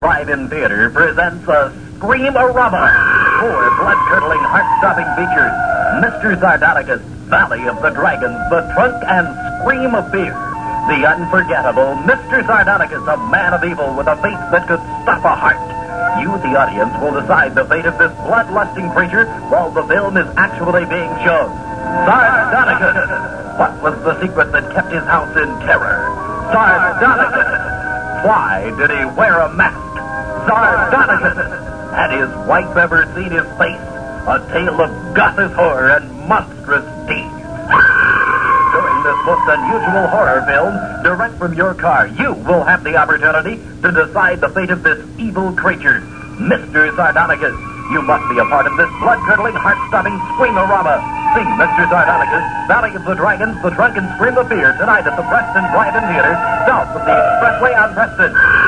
Drive-In Theater presents a Scream-A-Rama. 4 blood-curdling, heart-stopping features. Mr. Sardonicus, Valley of the Dragons, The Trunk and Scream of Fear. The unforgettable Mr. Sardonicus, a man of evil with a face that could stop a heart. You, the audience, will decide the fate of this bloodlusting creature while the film is actually being shown. Sardonicus! What was the secret that kept his house in terror? Sardonicus! Why did he wear a mask? Sardonicus! Had his wife ever seen his face? A tale of goddess horror and monstrous deeds. During this most unusual horror film, direct from your car, you will have the opportunity to decide the fate of this evil creature, Mr. Sardonicus. You must be a part of this blood-curdling, heart-stopping Scream-A-Rama. See Mr. Sardonicus, Valley of the Dragons, The Trunk and Scream of Fear tonight at the Preston Drive-In Theater, south of the Expressway on Preston.